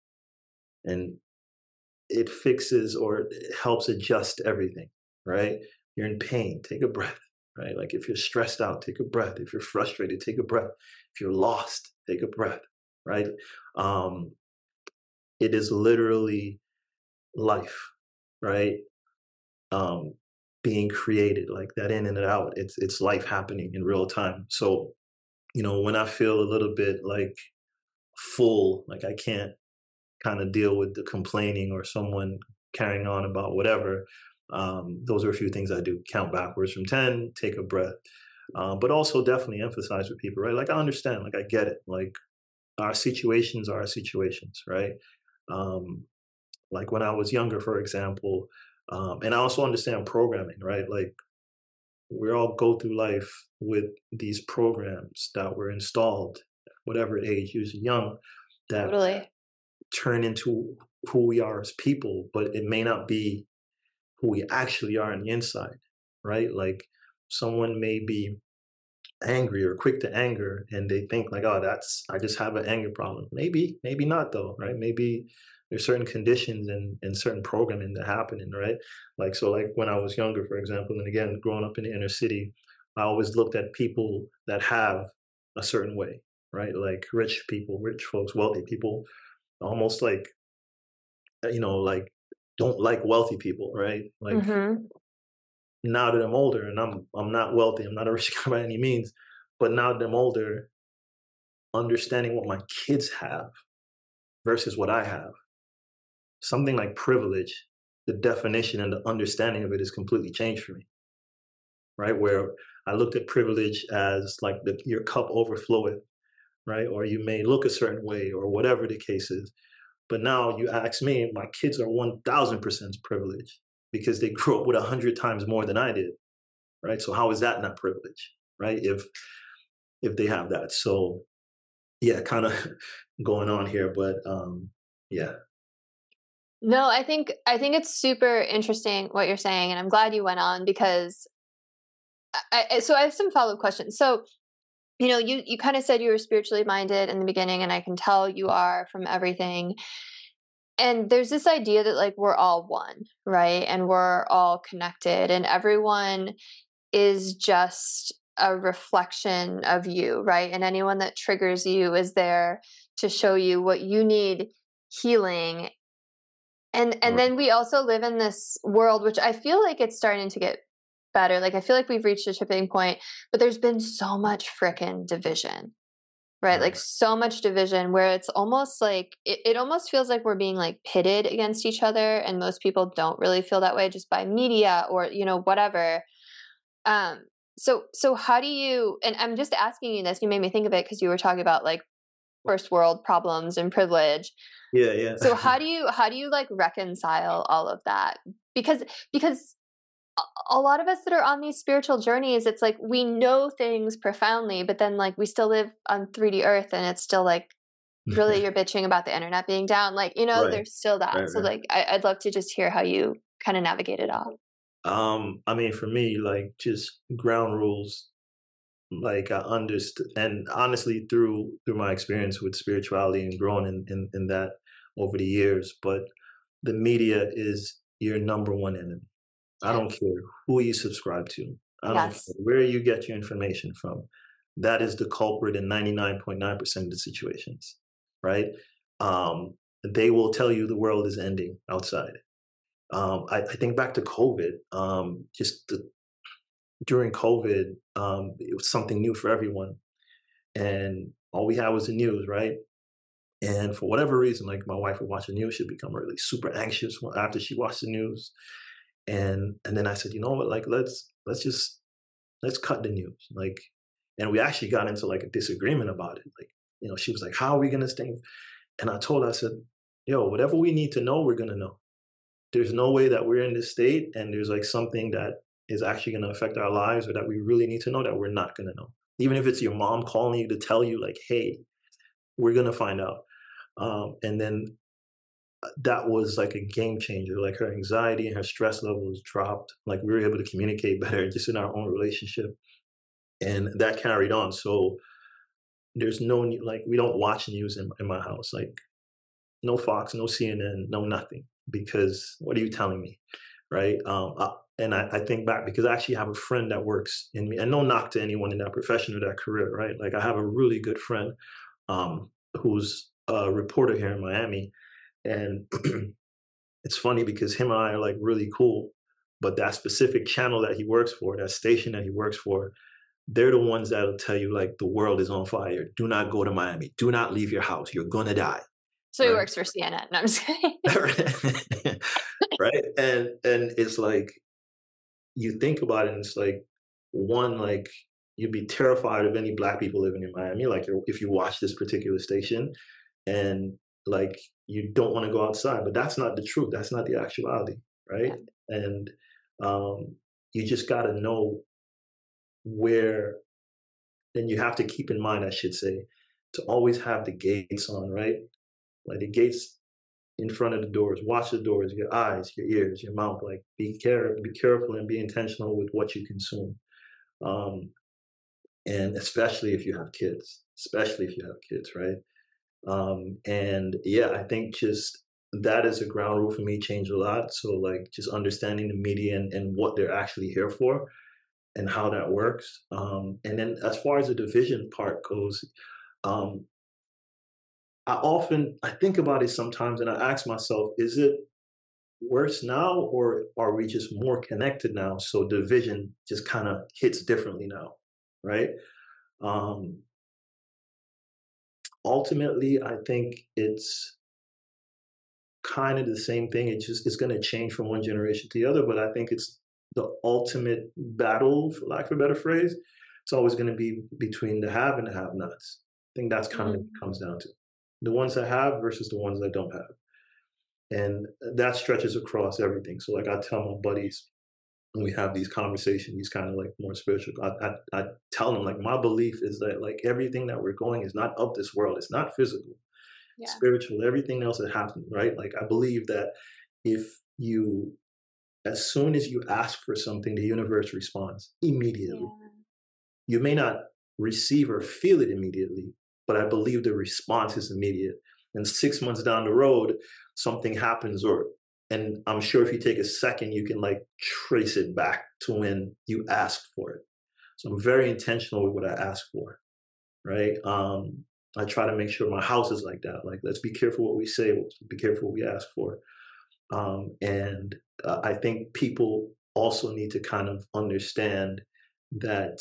Speaker 2: And it fixes or it helps adjust everything, right? You're in pain, take a breath, right? Like if you're stressed out, take a breath. If you're frustrated, take a breath. If you're lost, take a breath, right? Um, it is literally life, right? Um, being created like that in and out. It's life happening in real time. So, when I feel a little bit like full, like I can't kind of deal with the complaining or someone carrying on about whatever. Those are a few things I do. Count backwards from 10, take a breath. But also definitely emphasize with people, right? Like I understand, like I get it. Like our situations are our situations, right? Um, like when I was younger, for example, and I also understand programming, right? Like we all go through life with these programs that were installed, whatever age, usually young, that
Speaker 1: Totally.
Speaker 2: turn into who we are as people, but it may not be who we actually are on the inside, right? Like someone may be angry or quick to anger, and they think like, oh, I just have an anger problem. Maybe not though, right? Maybe there's certain conditions and certain programming that happening, right? Like, so like when I was younger, for example, and again growing up in the inner city, I always looked at people that have a certain way, right? Like rich people, rich folks, wealthy people, almost like like don't like wealthy people, right? Like
Speaker 1: Mm-hmm.
Speaker 2: now that I'm older and I'm not wealthy, I'm not a rich guy by any means, but now that I'm older, understanding what my kids have versus what I have, something like privilege, the definition and the understanding of it is completely changed for me, right? Where I looked at privilege as like your cup overfloweth, right? Or you may look a certain way or whatever the case is. But now you ask me, my kids are 1000% privileged because they grew up with 100 times more than I did, right? So how is that not privilege, right? If they have that. So yeah, kind of going on here, but yeah.
Speaker 1: No, I think it's super interesting what you're saying, and I'm glad you went on because so I have some follow-up questions. So, you kind of said you were spiritually minded in the beginning, and I can tell you are from everything. And there's this idea that like we're all one, right? And we're all connected, and everyone is just a reflection of you, right? And anyone that triggers you is there to show you what you need healing. And
Speaker 2: Right.
Speaker 1: then we also live in this world which I feel like it's starting to get better. Like I feel like we've reached a tipping point, but there's been so much frickin' division. Right, like
Speaker 2: Right.
Speaker 1: so much division where it's almost like it almost feels like we're being like pitted against each other, and most people don't really feel that way just by media or whatever. Um, so how do you? And I'm just asking you this. You made me think of it because you were talking about like first world problems and privilege.
Speaker 2: Yeah, yeah.
Speaker 1: So how do you like reconcile all of that? Because a lot of us that are on these spiritual journeys, it's like we know things profoundly, but then like we still live on 3D Earth, and it's still like, really, you're bitching about the internet being down. Like,
Speaker 2: Right,
Speaker 1: there's still that.
Speaker 2: right,
Speaker 1: So
Speaker 2: right.
Speaker 1: like, I'd love to just hear how you kind of navigate it all.
Speaker 2: I mean, for me, like just ground rules, like I understood, and honestly, through my experience with spirituality and growing in that over the years, but the media is your number one enemy. I don't
Speaker 1: Yes.
Speaker 2: care who you subscribe to. I don't care
Speaker 1: Yes.
Speaker 2: where you get your information from. That is the culprit in 99.9% of the situations, right? Um, they will tell you the world is ending outside. I think back to COVID, during COVID, it was something new for everyone. And all we had was the news, right? And for whatever reason, like my wife would watch the news, she'd become really super anxious after she watched the news. And then I said, you know what, like let's cut the news. Like, and we actually got into like a disagreement about it. Like, she was like, how are we gonna stay? And I told her, I said, yo, whatever we need to know, we're gonna know. There's no way that we're in this state and there's like something that is actually gonna affect our lives or that we really need to know that we're not gonna know. Even if it's your mom calling you to tell you, like, hey, we're gonna find out. And then that was like a game changer. Like her anxiety and her stress levels dropped. Like we were able to communicate better just in our own relationship. And that carried on. So there's no like we don't watch news in my house. Like no Fox, no CNN, no nothing. Because what are you telling me, right? And I think back because I actually have a friend that works in me, and no knock to anyone in that profession or that career, right? Like I have a really good friend who's a reporter here in Miami, and it's funny because him and I are like really cool, but that specific channel that he works for, that station that he works for, they're the ones that'll tell you like the world is on fire. Do not go to Miami. Do not leave your house. You're gonna die.
Speaker 1: So he
Speaker 2: Right.
Speaker 1: works for CNN. No, I'm just kidding.
Speaker 2: Right. And it's like you think about it and it's like one, like you'd be terrified of any black people living in Miami, like if you watch this particular station and like you don't want to go outside, but that's not the truth. That's not the actuality. Right.
Speaker 1: Yeah.
Speaker 2: And um you just gotta know where, and you have to keep in mind, I should say, to always have the gates on, right? Like the gates in front of the doors. Watch the doors, your eyes, your ears, your mouth. Like be careful and be intentional with what you consume. Um, and especially if you have kids, right? And yeah, I think just that is a ground rule for me changed a lot. So like just understanding the media and what they're actually here for and how that works. And then as far as the division part goes, um, I think about it sometimes and I ask myself, is it worse now or are we just more connected now? So division just kind of hits differently now, right? Um, Ultimately, I think it's kind of the same thing. It just it's going to change from one generation to the other, but I think it's the ultimate battle, for lack of a better phrase. It's always going to be between the have and the have-nots. I think that's kind of what it comes down to. The ones that have versus the ones that don't have. And that stretches across everything. So like I tell my buddies when we have these conversations, these kind of like more spiritual, I tell them like my belief is that like everything that we're going is not of this world. It's not physical,
Speaker 1: Yeah.
Speaker 2: spiritual, everything else that happens, right? Like I believe that if you, as soon as you ask for something, the universe responds immediately.
Speaker 1: Yeah.
Speaker 2: You may not receive or feel it immediately, but I believe the response is immediate. And 6 months down the road, something happens, and I'm sure if you take a second, you can like trace it back to when you asked for it. So I'm very intentional with what I ask for, right? I try to make sure my house is like that. Like, let's be careful what we say, let's be careful what we ask for. And I think people also need to kind of understand that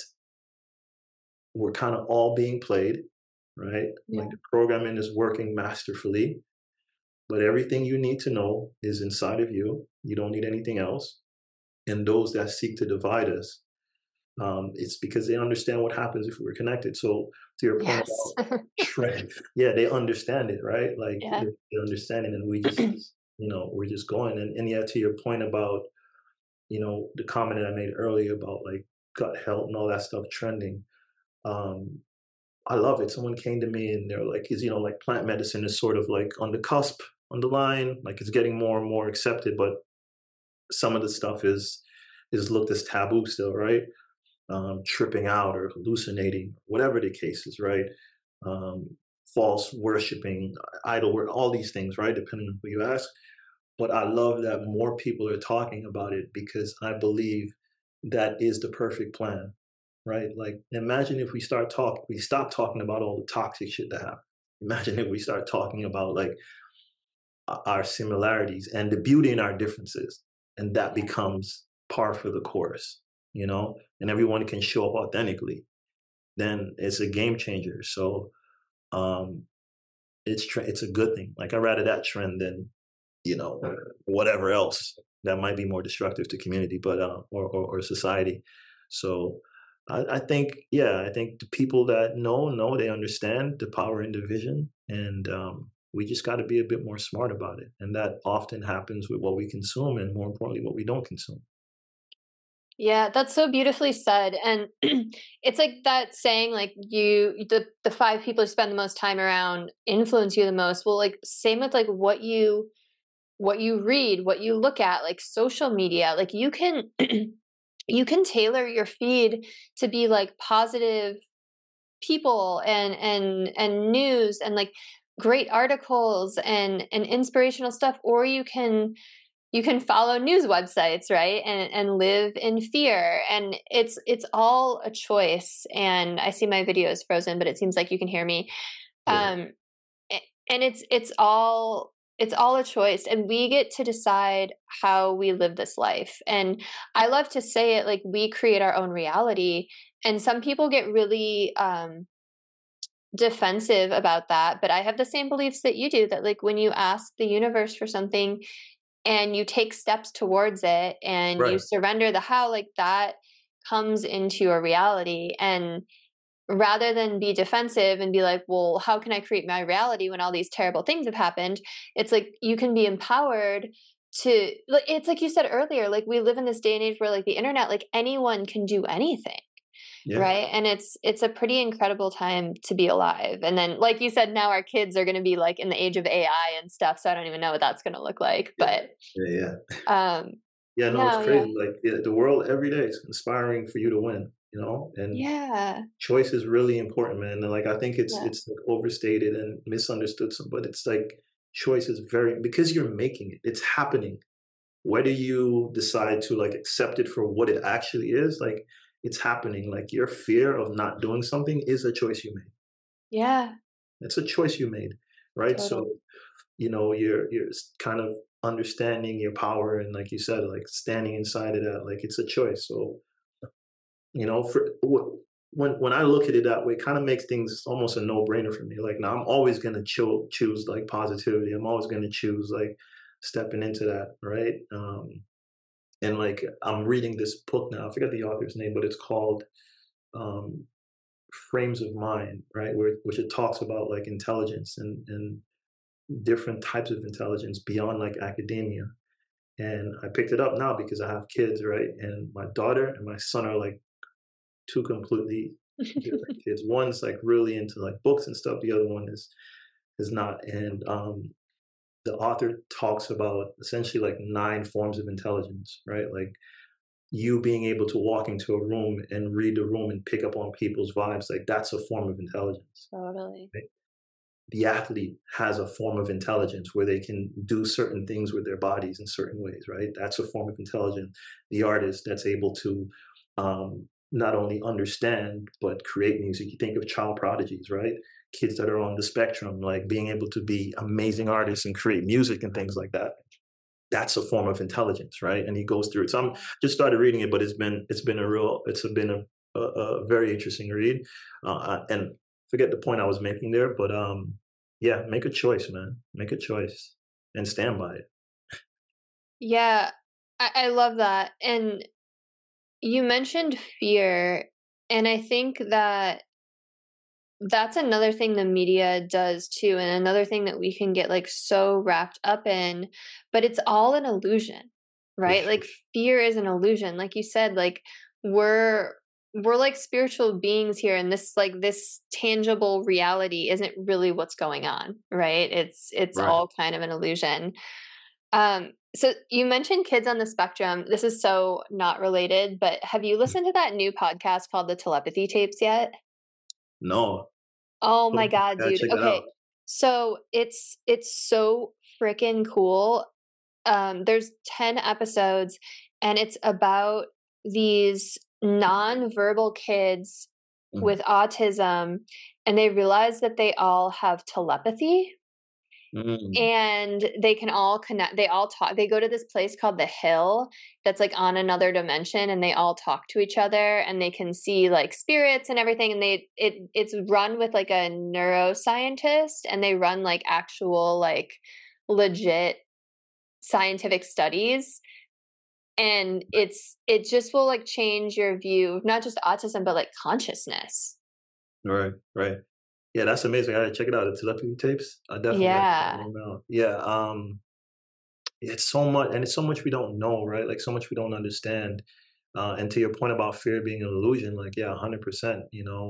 Speaker 2: we're kind of all being played, right?
Speaker 1: Yeah.
Speaker 2: Like the programming is working masterfully, but everything you need to know is inside of you. You don't need anything else. And those that seek to divide us, it's because they understand what happens if we're connected. So to your point
Speaker 1: Yes.
Speaker 2: about trend, yeah, they understand it, right? Like
Speaker 1: Yeah.
Speaker 2: they understand it, and we just, we're just going. And yeah, to your point about, the comment that I made earlier about like gut health and all that stuff trending. Um, I love it. Someone came to me and they're like, is, like plant medicine is sort of like on the cusp, on the line, like it's getting more and more accepted, but some of the stuff is looked as taboo still, right? Tripping out or hallucinating, whatever the case is, right? Um, False worshiping, idol work, all these things, right? Depending on who you ask. But I love that more people are talking about it because I believe that is the perfect plan, right? Like, imagine if we stop talking about all the toxic shit that happens. Imagine if we start talking about like our similarities and the beauty in our differences, and that becomes par for the course, and everyone can show up authentically. Then it's a game changer. So um, it's a good thing. Like I rather that trend than whatever else that might be more destructive to community, but or society. So I think, yeah, I think the people that know they understand the power in division, and we just got to be a bit more smart about it, and that often happens with what we consume, and more importantly, what we don't consume.
Speaker 1: Yeah, that's so beautifully said. And it's like that saying, like the five people you spend the most time around influence you the most. Well, like same with like what you read, what you look at, like social media. Like you can you can tailor your feed to be like positive people and news and like great articles and inspirational stuff, or you can follow news websites, right, and live in fear. And it's all a choice. And I see my video is frozen, but it seems like you can hear me.
Speaker 2: Yeah,
Speaker 1: um and it's all a choice, and we get to decide how we live this life. And I love to say it like we create our own reality. And some people get really defensive about that, but I have the same beliefs that you do, that like when you ask the universe for something and you take steps towards it and you
Speaker 2: right.
Speaker 1: surrender the how, like that comes into your reality. And rather than be defensive and be like, well, how can I create my reality when all these terrible things have happened? It's like you can be empowered to, like, it's like you said earlier, like we live in this day and age where like the internet, like anyone can do anything.
Speaker 2: Yeah,
Speaker 1: Right. And it's a pretty incredible time to be alive. And then, like you said, now our kids are going to be like in the age of AI and stuff. So I don't even know what that's going to look like.
Speaker 2: yeah,
Speaker 1: But
Speaker 2: yeah, yeah.
Speaker 1: um,
Speaker 2: Yeah, no, it's
Speaker 1: no, yeah.
Speaker 2: crazy. Like, yeah, the world every day is conspiring for you to win. and
Speaker 1: Yeah.
Speaker 2: choice is really important, man. And like I think it's
Speaker 1: Yeah.
Speaker 2: it's like overstated and misunderstood, but it's like choice is very because you're making it, it's happening. Whether you decide to like accept it for what it actually is, like it's happening. Like your fear of not doing something is a choice you made.
Speaker 1: Yeah.
Speaker 2: It's a choice you made, right? So
Speaker 1: Totally.
Speaker 2: you're kind of understanding your power and like you said, like standing inside of that, like it's a choice. So when I look at it that way, it kind of makes things almost a no brainer for me. Like now, I'm always gonna choose like positivity. I'm always gonna choose like stepping into that, right? And like I'm reading this book now. I forget the author's name, but it's called um, Frames of Mind, right? Which it talks about like intelligence and different types of intelligence beyond like academia. And I picked it up now because I have kids, right? And my daughter and my son are like two completely different kids. One's like really into like books and stuff. The other one is not. And the author talks about essentially like 9 forms of intelligence, right? Like you being able to walk into a room and read the room and pick up on people's vibes, like that's a form of intelligence.
Speaker 1: Totally.
Speaker 2: Right? The athlete has a form of intelligence where they can do certain things with their bodies in certain ways, right? That's a form of intelligence. The artist that's able to not only understand but create music. You think of child prodigies, right? Kids that are on the spectrum, like being able to be amazing artists and create music and things like that. That's a form of intelligence, right? And he goes through it. So I'm just started reading it, but it's been a very interesting read. And forget the point I was making there, but yeah, make a choice, man. Make a choice and stand by it.
Speaker 1: Yeah. I love that. And you mentioned fear, and I think that that's another thing the media does too, and another thing that we can get like so wrapped up in, but it's all an illusion,
Speaker 2: For
Speaker 1: right?
Speaker 2: sure.
Speaker 1: Like fear is an illusion. Like you said, like we're we're like spiritual beings here, and this tangible reality isn't really what's going on, right? It's
Speaker 2: Right.
Speaker 1: all kind of an illusion. So you mentioned kids on the spectrum. This is so not related, but have you listened to that new podcast called the Telepathy Tapes yet?
Speaker 2: No.
Speaker 1: Oh my
Speaker 2: Okay.
Speaker 1: god,
Speaker 2: Gotta
Speaker 1: dude.
Speaker 2: check it
Speaker 1: Okay.
Speaker 2: out.
Speaker 1: So it's so freaking cool. There's 10 episodes, and it's about these nonverbal kids with
Speaker 2: Mhm.
Speaker 1: autism, and they realize that they all have telepathy,
Speaker 2: Mm.
Speaker 1: and they can all connect. They all talk. They go to this place called the Hill that's like on another dimension, and they all talk to each other, and they can see like spirits and everything. And it's run with like a neuroscientist, and they run like actual like legit scientific studies. And it just will like change your view of not just autism but like consciousness.
Speaker 2: Right. Right. Yeah, that's amazing. I gotta check it out. The telepathy tapes. I definitely gotta check
Speaker 1: Yeah.
Speaker 2: them out. Yeah. It's so much, and it's so much we don't know, right? Like so much we don't understand. And to your point about fear being an illusion, like yeah, 100%.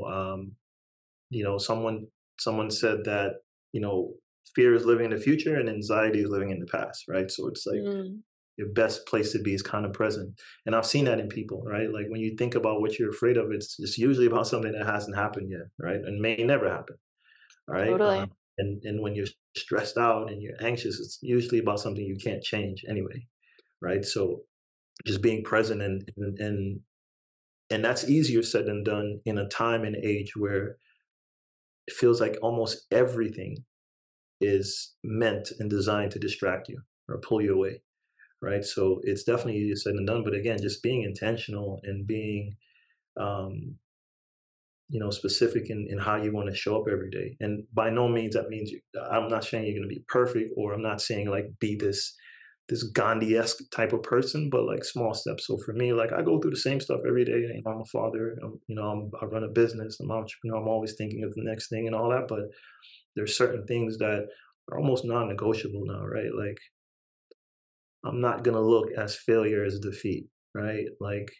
Speaker 2: Someone said that fear is living in the future and anxiety is living in the past, right? So it's like
Speaker 1: Mm,
Speaker 2: your best place to be is kind of present. And I've seen that in people, right? Like when you think about what you're afraid of, it's usually about something that hasn't happened yet, right? And may never happen, right?
Speaker 1: totally.
Speaker 2: And when you're stressed out and you're anxious, it's usually about something you can't change anyway, right? So just being present and that's easier said than done in a time and age where it feels like almost everything is meant and designed to distract you or pull you away, right? So it's definitely easier said than done. But again, just being intentional and being, um, specific in how you want to show up every day. And by no means that means I'm not saying you're going to be perfect, or I'm not saying like be this Gandhi-esque type of person, but like small steps. So for me, like I go through the same stuff every day. I'm a father. I run a business. I'm an entrepreneur. I'm always thinking of the next thing and all that. But there's certain things that are almost non-negotiable now, right? Like I'm not gonna look as failure as defeat, right? Like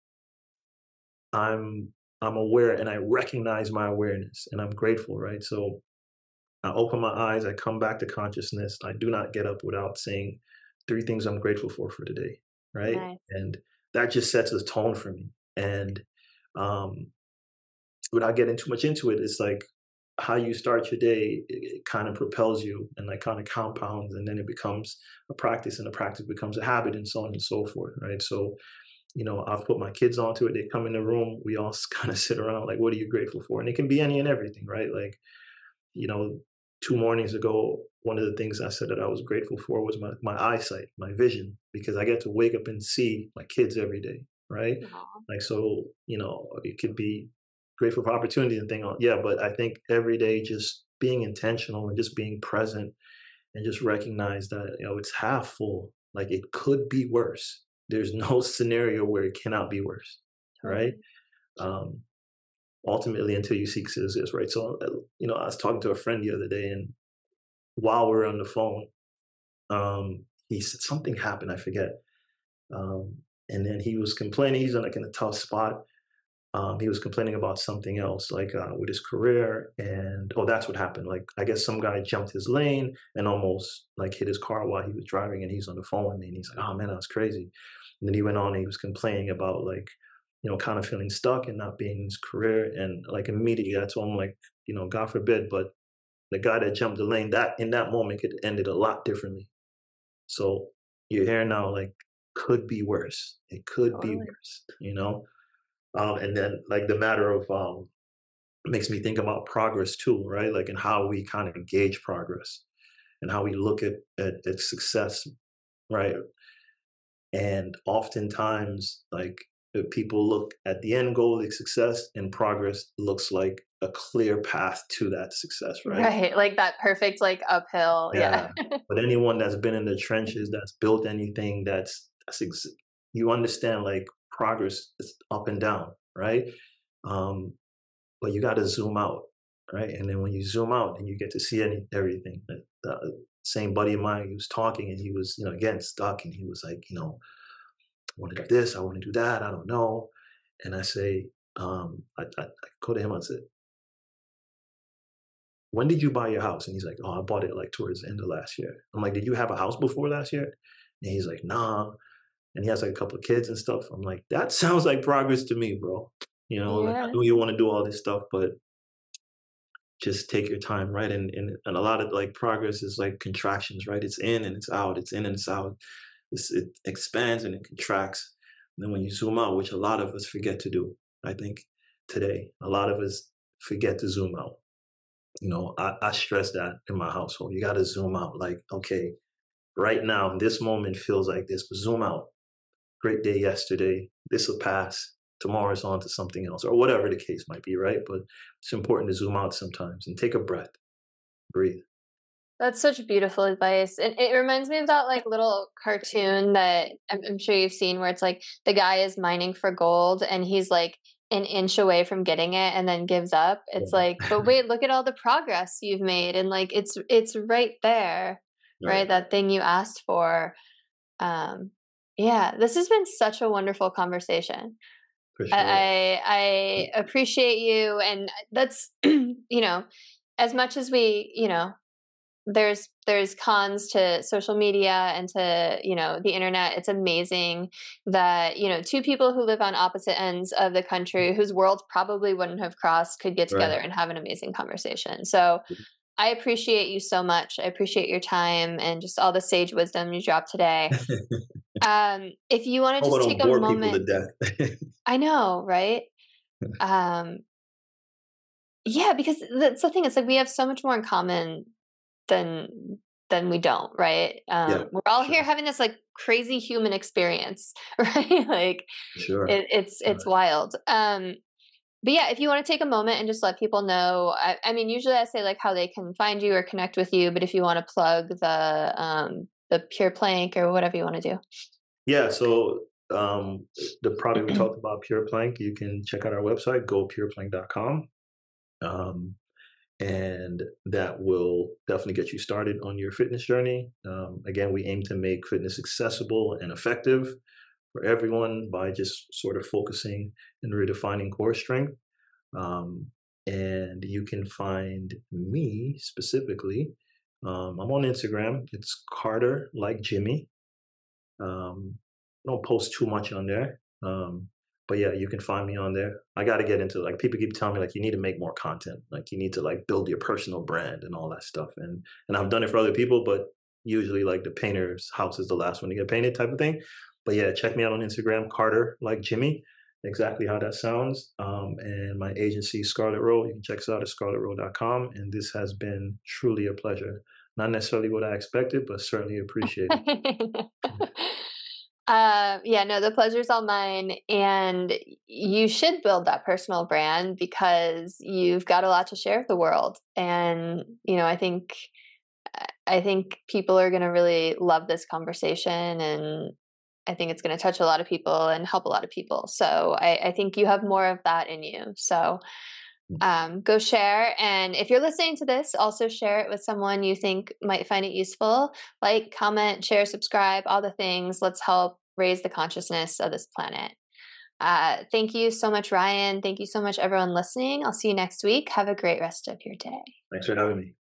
Speaker 2: I'm I'm aware and I recognize my awareness and I'm grateful, right? So I open my eyes, I come back to consciousness. I do not get up without saying 3 things I'm grateful for today, right?
Speaker 1: Nice.
Speaker 2: And that just sets a tone for me. And um, without getting too much into it, it's like how you start your day, it kind of propels you and like kind of compounds, and then it becomes a practice, and the practice becomes a habit, and so on and so forth, right? So, I've put my kids onto it. They come in the room, we all kind of sit around like, what are you grateful for? And it can be any and everything, right? Like, you know, 2 mornings ago, one of the things I said that I was grateful for was my eyesight, my vision, because I get to wake up and see my kids every day, right?
Speaker 1: Aw.
Speaker 2: Like, so, it could be grateful for opportunity and thing. Yeah, but I think every day just being intentional and just being present and just recognize that, it's half full. Like it could be worse. There's no scenario where it cannot be worse, right?
Speaker 1: Totally.
Speaker 2: Um, Ultimately, until you seek success, right? So, I was talking to a friend the other day, and while we are on the phone, he said something happened, I forget. And then he was complaining. He's in like in a tough spot. He was complaining about something else, like with his career, and that's what happened. Like, I guess some guy jumped his lane and almost like hit his car while he was driving, and he's on the phone with me, and he's like, "Oh man, that's crazy." And then he went on, and he was complaining about like, kind of feeling stuck and not being in his career, and like immediately I told him like, God forbid, but the guy that jumped the lane, that in that moment could ended a lot differently. So you're here now, like, could be worse. It could be
Speaker 1: Totally.
Speaker 2: worse. And then like the matter of it makes me think about progress too, right? Like, and how we kind of gauge progress and how we look at success, right? And oftentimes, like, people look at the end goal, like success, and progress looks like a clear path to that success, right?
Speaker 1: Right. Like that perfect, like uphill. Yeah.
Speaker 2: Yeah. But anyone that's been in the trenches, that's built anything, you understand like progress is up and down, right? Um, but you got to zoom out, right? And then when you zoom out, and you get to see everything. The same buddy of mine, he was talking, and he was, again stuck, and he was like, I want to do this, I want to do that, I don't know. And I say, I go to him, I said, when did you buy your house? And he's like, oh, I bought it like towards the end of last year. I'm like, did you have a house before last year? And he's like, nah. And he has like a couple of kids and stuff. I'm like, that sounds like progress to me, bro. Like, I
Speaker 1: Yeah.
Speaker 2: know you want to do all this stuff, but just take your time, right? And a lot of like progress is like contractions, right? It's in and it's out. It's in and it's out. It expands and it contracts. And then when you zoom out, which a lot of us forget to do, I think today, a lot of us forget to zoom out. I stress that in my household. You got to zoom out. Like, okay, right now, this moment feels like this, but zoom out. Great day yesterday. This will pass. Tomorrow's on to something else, or whatever the case might be, right? But it's important to zoom out sometimes and take a breath, breathe.
Speaker 1: That's such beautiful advice. And it reminds me of that like little cartoon that I'm sure you've seen where it's like the guy is mining for gold and he's like an inch away from getting it and then gives up. It's
Speaker 2: Yeah.
Speaker 1: like, but wait, look at all the progress you've made. And like it's right there,
Speaker 2: Right.
Speaker 1: right? That thing you asked for. Um yeah, this has been such a wonderful conversation.
Speaker 2: For sure.
Speaker 1: I appreciate you and that's as much as we, there's cons to social media and to the internet. It's amazing that two people who live on opposite ends of the country whose worlds probably wouldn't have crossed could get
Speaker 2: Right.
Speaker 1: together and have an amazing conversation. So I appreciate you so much. I appreciate your time and just all the sage wisdom you dropped today. If you want to
Speaker 2: Hope I
Speaker 1: just
Speaker 2: don't
Speaker 1: take a
Speaker 2: bore people to
Speaker 1: moment.
Speaker 2: death.
Speaker 1: I know, right? um yeah, because that's the thing, it's like we have so much more in common than we don't, right?
Speaker 2: Yeah,
Speaker 1: We're all
Speaker 2: sure,
Speaker 1: here having this like crazy human experience, right? Like
Speaker 2: sure.
Speaker 1: it's wild. But yeah, if you want to take a moment and just let people know, I mean, usually I say like how they can find you or connect with you, but if you want to plug the Pure Plank or whatever you want to
Speaker 2: Yeah, so the product we
Speaker 1: do.
Speaker 2: talked about, Pure Plank, you can check out our website, gopureplank.com. Um, and that will definitely get you started on your fitness journey. Again, we aim to make fitness accessible and effective for everyone by just sort of focusing and redefining core strength. Um, and you can find me specifically. I'm on Instagram. It's Carter like Jimmy. I don't post too much on there. But yeah, you can find me on there. I got to get into, like, people keep telling me like you need to make more content, like you need to like build your personal brand and all that stuff. And I've done it for other people, but usually like the painter's house is the last one to get painted type of thing. But yeah, check me out on Instagram, Carter like Jimmy, exactly how that sounds. And my agency, Scarlet Row. You can check us out at scarletrow.com. And this has been truly a pleasure. Not necessarily what I expected, but certainly appreciated.
Speaker 1: Yeah, no, the pleasure's all mine. And you should build that personal brand because you've got a lot to share with the world. And, I think people are going to really love this conversation, and I think it's going to touch a lot of people and help a lot of people. So I think you have more of that in you. So go share. And if you're listening to this, also share it with someone you think might find it useful. Like, comment, share, subscribe, all the things. Let's help raise the consciousness of this planet. Thank you so much, Ryan. Thank you so much, everyone listening. I'll see you next week. Have a great rest of your day.
Speaker 2: Thanks for having me.